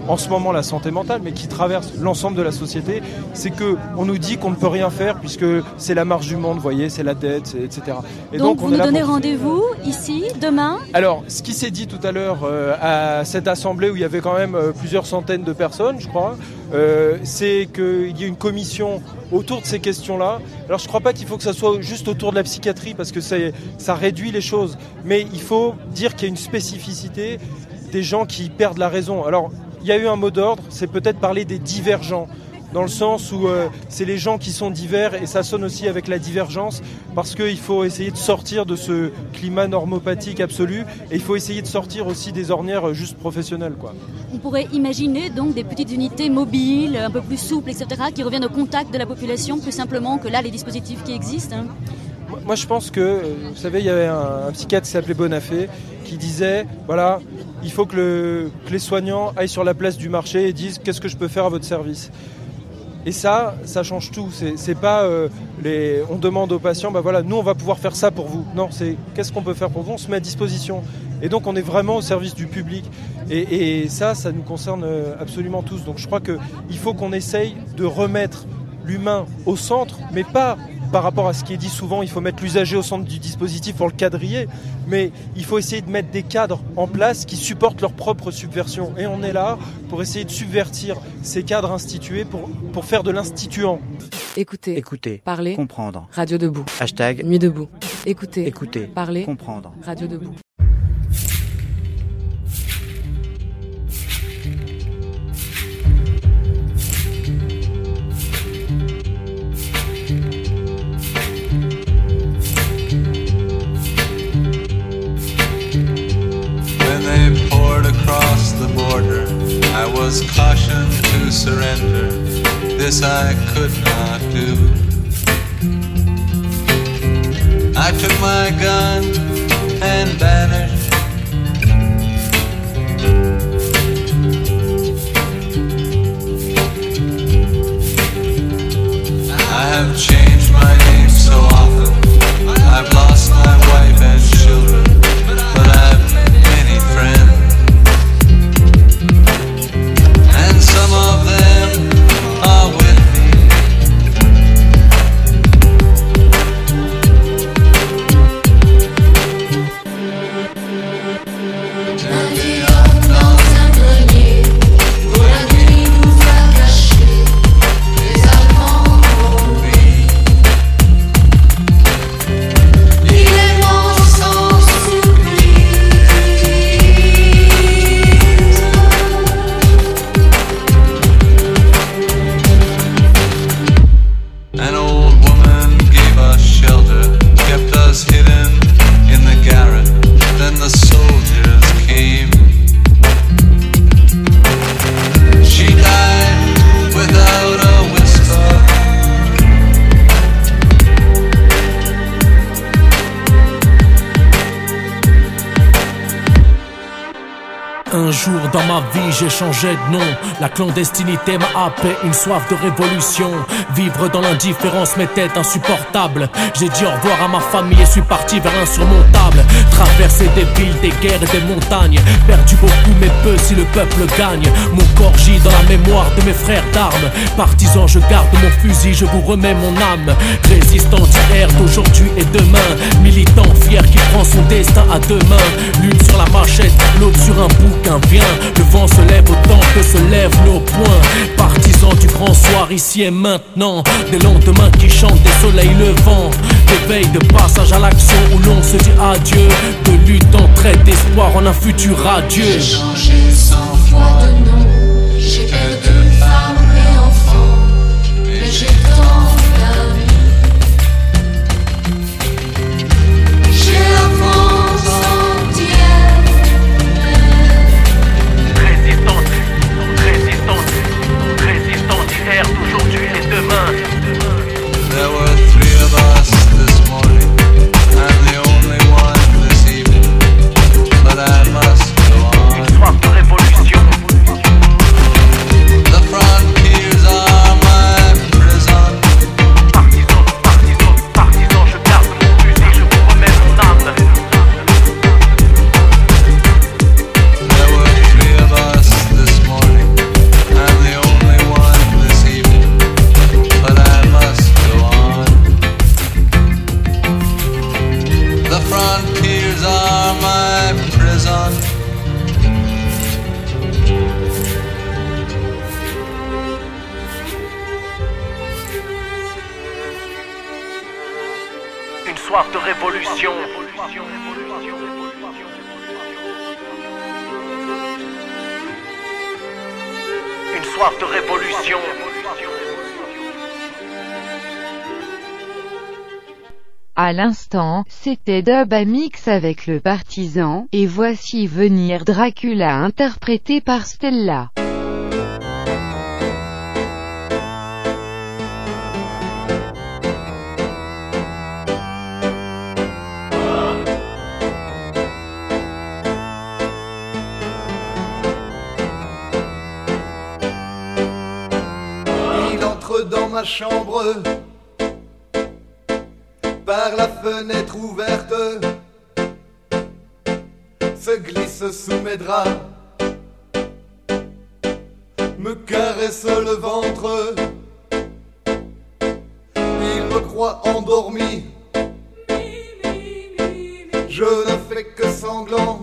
en ce moment la santé mentale, mais qui traverse l'ensemble de la société, c'est qu'on nous dit qu'on ne peut rien faire puisque c'est la marche du monde, vous voyez, c'est la dette, etc. Et donc vous nous donnez rendez-vous ici, demain ? Alors, ce qui s'est dit tout à l'heure à cette assemblée où il y avait quand même plusieurs centaines de personnes, je crois, c'est qu'il y a une commission autour de ces questions-là. Alors je ne crois pas qu'il faut que ça soit juste autour de la psychiatrie parce que ça réduit les choses, mais il faut dire qu'il y a une spécificité des gens qui perdent la raison. Alors il y a eu un mot d'ordre, c'est peut-être parler des divergents, dans le sens où c'est les gens qui sont divers et ça sonne aussi avec la divergence parce qu'il faut essayer de sortir de ce climat normopathique absolu et il faut essayer de sortir aussi des ornières juste professionnelles, quoi. On pourrait imaginer donc des petites unités mobiles, un peu plus souples, etc., qui reviennent au contact de la population plus simplement que là les dispositifs qui existent. Moi je pense que, vous savez, il y avait un psychiatre qui s'appelait Bonafé qui disait, voilà, il faut que les soignants aillent sur la place du marché et disent qu'est-ce que je peux faire à votre service. Et ça change tout. C'est pas on demande aux patients, bah voilà, nous on va pouvoir faire ça pour vous. Non, c'est qu'est-ce qu'on peut faire pour vous, on se met à disposition. Et donc on est vraiment au service du public. Et ça nous concerne absolument tous. Donc je crois qu'il faut qu'on essaye de remettre l'humain au centre, mais pas par rapport à ce qui est dit souvent, il faut mettre l'usager au centre du dispositif pour le quadriller, mais il faut essayer de mettre des cadres en place qui supportent leur propre subversion. Et on est là pour essayer de subvertir ces cadres institués pour faire de l'instituant. Écoutez, parler, comprendre. Radio Debout. Hashtag Nuit debout. Écoutez, parler, comprendre. Radio Debout. Across the border, I was cautioned to surrender. This I could not do. I took my gun and vanished. I have changed my name so often. I've lost my wife and children, but I've many friends. Some of them are with me. Naviguons dans un grenier où la nuit nous a cachés. Les Allemands ont oublié. Il est mort sans surprise. An old woman gave us shelter, kept us hidden in the garret. Then the soldiers came. She died without a whisper. Un jour dans ma vie j'ai changé de nom. La clandestinité m'a happé, une soif de révolution. Vivre dans l'indifférence m'était insupportable. J'ai dit au revoir à ma famille et suis parti vers l'insurmontable. Traverser des villes, des guerres et des montagnes. Perdu beaucoup mais peu si le peuple gagne. Mon corps gît dans la mémoire de mes frères d'armes. Partisans, je garde mon fusil, je vous remets mon âme. Résistant d'hier, d'aujourd'hui et demain. Militant fier qui prend son destin à deux mains. L'une sur la machette, l'autre sur un bouquin. Vient, le vent se lève autant que se lèvent nos poings. Partisans du grand soir ici et maintenant. Des lendemains qui chantent, des soleils levants. Des veilles de passage à l'action où l'on se dit adieu. De lutte en traite d'espoir en un futur radieux. J'ai changé 100 fois de nom. J'ai perdu femmes et enfants. Mais j'ai tant d'amis. J'ai la France entière. Résistants d'hier, d'aujourd'hui et demain. There were 3 of us this morning. I'm the only one this evening. But I must go on. Une soif de révolution. sun. Une soif de révolution. Une soif de révolution. À l'instant, c'était Dub Amix avec Le Partisan, et voici venir Dracula interprété par Stella. Il entre dans ma chambre par la fenêtre ouverte, se glisse sous mes draps, me caresse le ventre. Il me croit endormi, je ne fais que sanglant.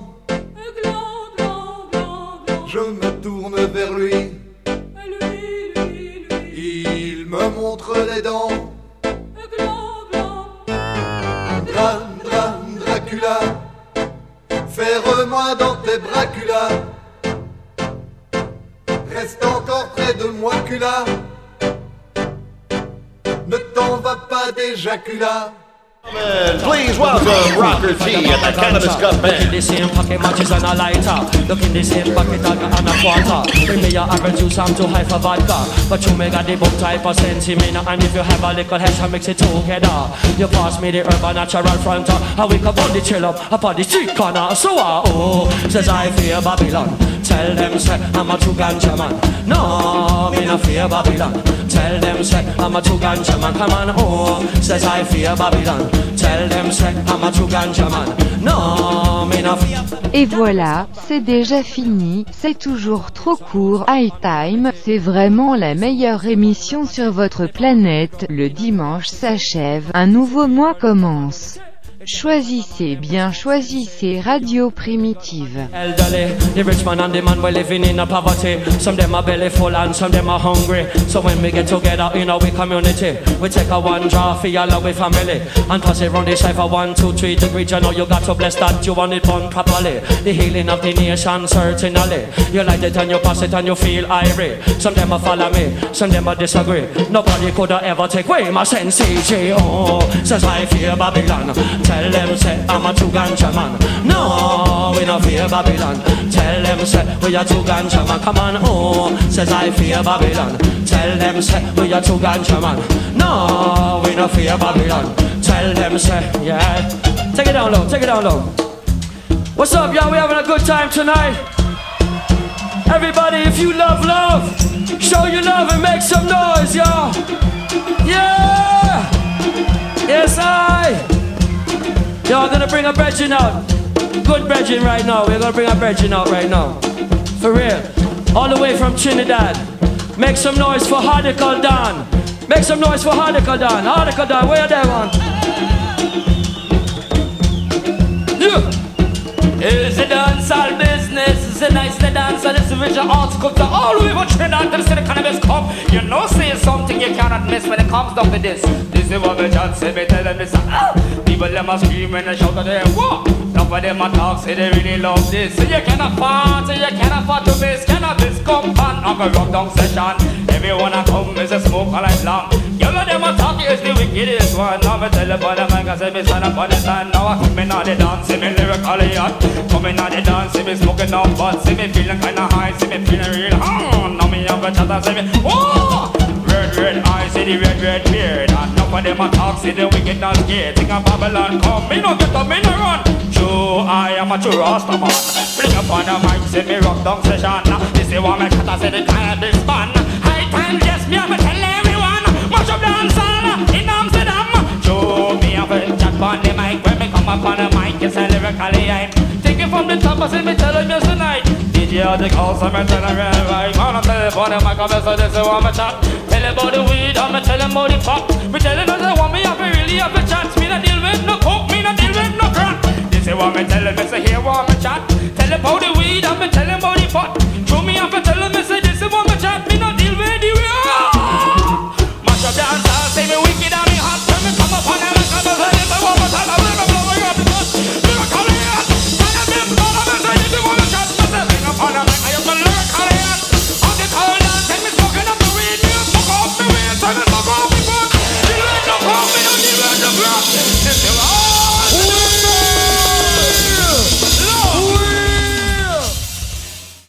Je me tourne vers lui, il me montre les dents. Dracula, ferre-moi dans tes braculas. Reste encore près de moi, cula. Ne t'en va pas d'éjaculat. Please welcome Rocker T and the Cannabis Cup Band. Look in the same pocket matches and a lighter. Look in the same pocket and a quarter. Bring me your apple juice, I'm too high for vodka. But you make a the book type of sense in me. And if you have a little hash, I mix it together. You pass me the herb and natural fronter. And we come on the chill up on the street corner. So says I fear Babylon. Tell them say I'm a true ganja man. No, me no fear Babylon. Tell them say I'm a true ganja man. Come on, says I fear Babylon. Tell them say I'm a true ganja man. No, me no fear. Et voilà, c'est déjà fini, c'est toujours trop court. High Time, c'est vraiment la meilleure émission sur votre planète. Le dimanche s'achève, un nouveau mois commence. Choisissez bien, choisissez Radio Primitive. Elderly, the rich man and the man we're living in a poverty. Some them are belly full and some them are hungry. So when we get together in our community, we take a one draw for your love with family and pass it round the side for 1, 2, 3 degrees. You know you got to bless that you want it done properly. The healing of the nation certainly. You light it and you pass it and you feel irate. Some them a follow me, some them a disagree. Nobody could ever take away my sense. Says I fear Babylon. Tell them say I'm a true ganja man. No, we no fear Babylon. Tell them say we a true ganja man. Come on, says I fear Babylon. Tell them say we a true ganja man. No, we no fear Babylon. Tell them say yeah. Take it down low, take it down low. What's up, y'all? We having a good time tonight. Everybody, if you love love, show your love and make some noise, y'all. Yeah. Yes, Y'all gonna bring a brethren out. Good brethren right now. We're gonna bring a brethren out right now. For real. All the way from Trinidad. Make some noise for Hardical Dan. Make some noise for Hardical Dan. Hardical Dan, where you there, man? Yeah. It's a dancehall business, it's a nice dance, and it's a visual arts culture all the way from Trinidad to the cannabis come. You know, say something you cannot miss when it comes down to this. This is what the judge say, me tell them this. People them a scream and a shout at them, what? Some of them a talk, say they really love this. So you cannot afford, say you cannot afford to miss cannabis come on. I'm a rock down session. Everyone a come is a smoke all night long. You know them a talk is the wickedest one. Now me tell the body man, I say me stand up on the stand. Now I come in on the dance, see me lyrically hot. Coming on the dance, see me smoking on butt. See me feeling kinda high, see me feeling real hard. Now me have a chat and say me, whoa! Red eyes, see the red beard. And enough of them a talk, see the wicked and scared. Think of Babylon come, me no get up, me no run. True, I am a true Rasta man. Bring up on the mic, see me rock down session. This is what me chat and say the kind of this fun. High time, yes, me have to tell everyone. Much of dancehall in Amsterdam. True, me have a chat on the mic. When me come up on the mic, it's a lyrically I'm taking from the top, I say me tell them yes tonight. DJ the calls, I'm a tell them right. Wanna tell them on the mic, I'm so this is what me chat. Tell them about the weed, I'm tell them about the pop. Me tell them they want me have to really have a chance. Me not deal with no coke, me not deal with no crack. This is what me tell them, it's a here what me chat. say me wicked and me hot. When me come up on them, I come up on them, I want to tell them.